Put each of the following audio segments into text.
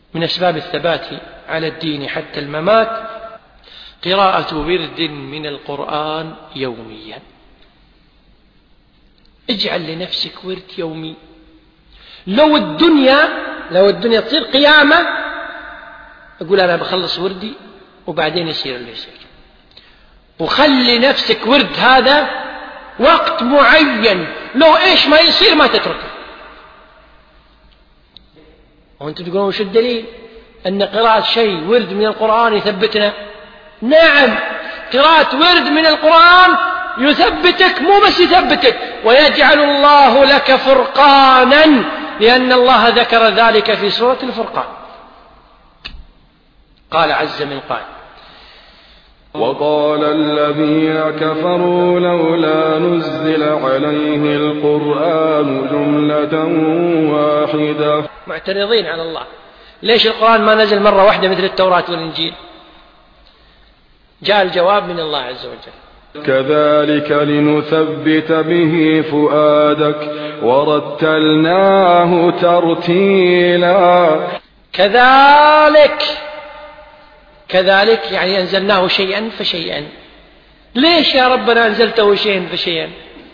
من أسباب الثبات على الدين حتى الممات قراءة ورد من القرآن يوميا. اجعل لنفسك ورد يومي. لو الدنيا تصير قيامة أقول أنا بخلص وردي وبعدين يصير اللي يصير. وخلي نفسك ورد هذا وقت معين، لو إيش ما يصير ما تتركه. وأنتم تقولون وش الدليل أن قراءة شيء ورد من القرآن يثبتنا؟ نعم، قراءة ورد من القرآن يثبتك، مو بس يثبتك، ويجعل الله لك فرقانا، لأن الله ذكر ذلك في سورة الفرقان. قال عز من قائل: وقال الذين كفروا لولا نزل عليه القرآن جملة واحدة. معترضين على الله، ليش القرآن ما نزل مرة واحدة مثل التوراة والإنجيل؟ جاء الجواب من الله عز وجل: كذلك لنثبت به فؤادك ورتلناه ترتيلا. كذلك يعني أنزلناه شيئا فشيئا. ليش يا ربنا أنزلته شيئا فشيئا؟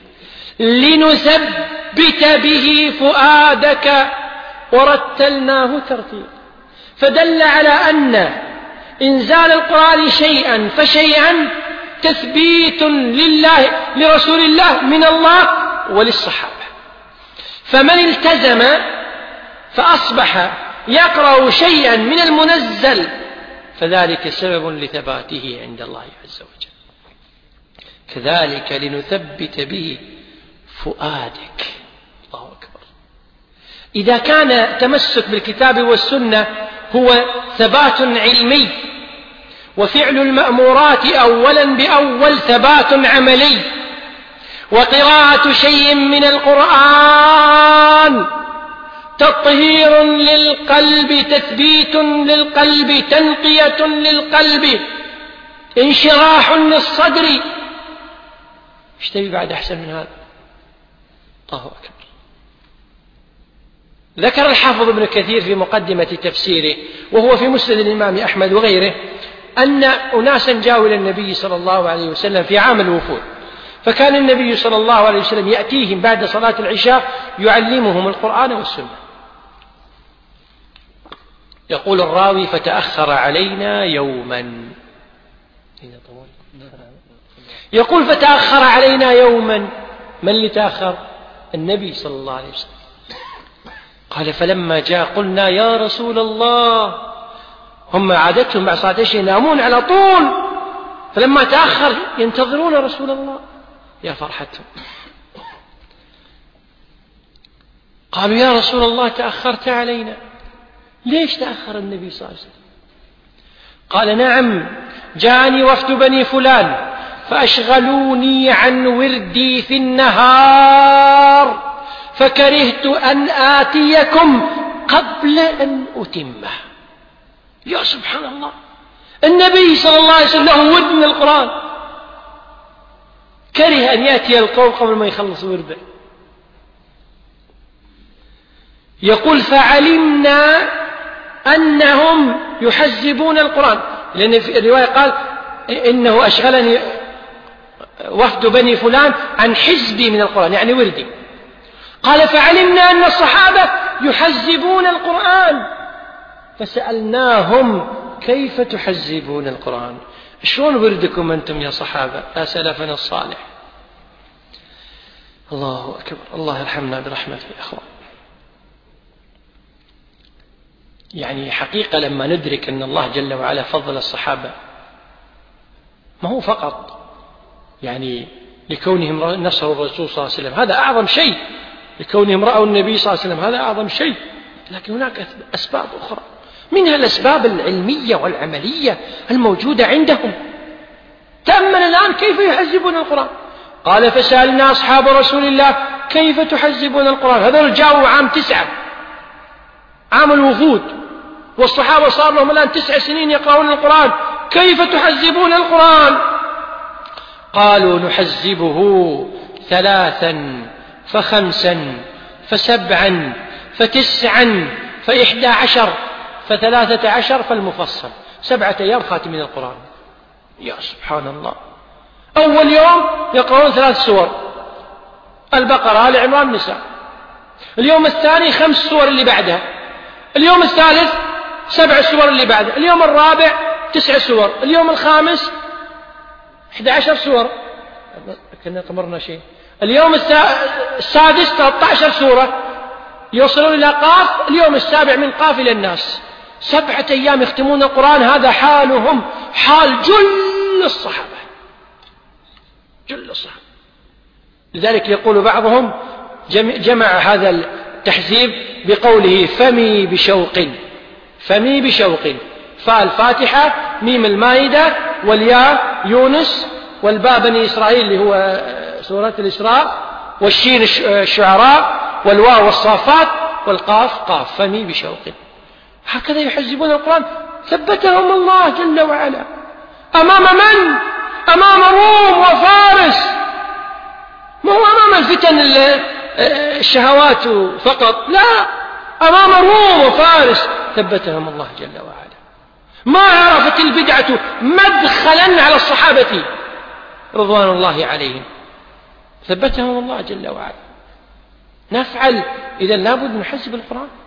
لنثبت به فؤادك ورتلناه ترتيلا. فدل على أن إنزال القرآن شيئا فشيئا تثبيت لرسول الله من الله وللصحابة. فمن التزم فأصبح يقرأ شيئا من المنزل فذلك سبب لثباته عند الله عز وجل. كذلك لنثبت به فؤادك. الله أكبر. إذا كان تمسك بالكتاب والسنة هو ثبات علمي، وفعل المأمورات أولا بأول ثبات عملي، وقراءة شيء من القرآن تطهير للقلب، تثبيت للقلب، تنقية للقلب، انشراح للصدر، ايش تبي بعد أحسن من هذا؟ الله أكبر. ذكر الحافظ ابن كثير في مقدمة تفسيره، وهو في مسند الإمام أحمد وغيره، أن أناسا جاءوا إلى النبي صلى الله عليه وسلم في عام الوفود، فكان النبي صلى الله عليه وسلم يأتيهم بعد صلاة العشاء يعلمهم القرآن والسنة. يقول الراوي: فتأخر علينا يوما. يقول: فتأخر علينا يوما. من اللي تأخر؟ النبي صلى الله عليه وسلم. قال: فلما جاء قلنا يا رسول الله. هم عادتهم بعد صلاة العشاء ينامون على طول، فلما تأخر ينتظرون رسول الله. يا فرحتهم. قالوا: يا رسول الله تأخرت علينا. ليش تأخر النبي صلى الله عليه وسلم؟ قال: نعم، جاءني وفد بني فلان فأشغلوني عن وردي في النهار، فكرهت أن آتيكم قبل أن أتمه. يا سبحان الله، النبي صلى الله عليه وسلم له ورد من القرآن، كره أن يأتي القوم قبل ما يخلص ورده. يقول: فعلمنا أنهم يحزبون القرآن، لأن في الرواية قال: إنه أشغلني وفد بني فلان عن حزبي من القرآن، يعني وردي. قال: فعلمنا أن الصحابة يحزبون القرآن، فسألناهم: كيف تحزبون القرآن؟ شلون وردكم أنتم يا صحابة يا سلفنا الصالح؟ الله أكبر. الله يرحمنا برحمته يا أخوان. يعني حقيقة لما ندرك أن الله جل وعلا فضل الصحابة، ما هو فقط يعني لكونهم نصروا الرسول صلى الله عليه وسلم، هذا أعظم شيء، لكونهم رأوا النبي صلى الله عليه وسلم، هذا أعظم شيء، لكن هناك أسباب أخرى، منها الأسباب العلمية والعملية الموجودة عندهم. تأمل الآن كيف يحزبون القرآن. قال: فسألنا أصحاب رسول الله: كيف تحزبون القرآن؟ هذول جاءوا عام 9، عام الوفود، والصحابة صار لهم الآن 9 سنين يقرؤون القرآن. كيف تحزبون القرآن؟ قالوا: نحزبه 3 ف5 ف7 ف9 ف11 ف13 فالمفصل، 7 أيام خاتمين القرآن. يا سبحان الله. أول يوم يقرؤون 3 سور، البقرة، آل عمران، النساء. اليوم الثاني 5 سور اللي بعدها. اليوم الثالث 7 سور اللي بعدها. اليوم الرابع 9 سور. اليوم الخامس 11 سور. كنا قمرنا شيء. اليوم السادس 13 سورة يوصلون إلى قاف. اليوم السابع من قاف إلى الناس. 7 أيام يختمون القرآن. هذا حالهم، حال جل الصحابة، جل الصحابة. لذلك يقول بعضهم جمع هذا التحزيب بقوله فمي بشوق. فمي بشوق، فاء الفاتحة، ميم المائدة، والياء يونس، والباء بني إسرائيل اللي هو سورة الإسراء، والشين الشعراء، والواو والصافات، والقاف قاف. فمي بشوق. هكذا يحزبون القرآن. ثبتهم الله جل وعلا. أمام من؟ أمام روم وفارس، ما هو أمام الفتن الشهوات فقط، لا، أمام روم وفارس ثبتهم الله جل وعلا. ما عرفت البدعة مدخلا على الصحابة رضوان الله عليهم، ثبتهم الله جل وعلا. نفعل إذا لابد من حزب القرآن.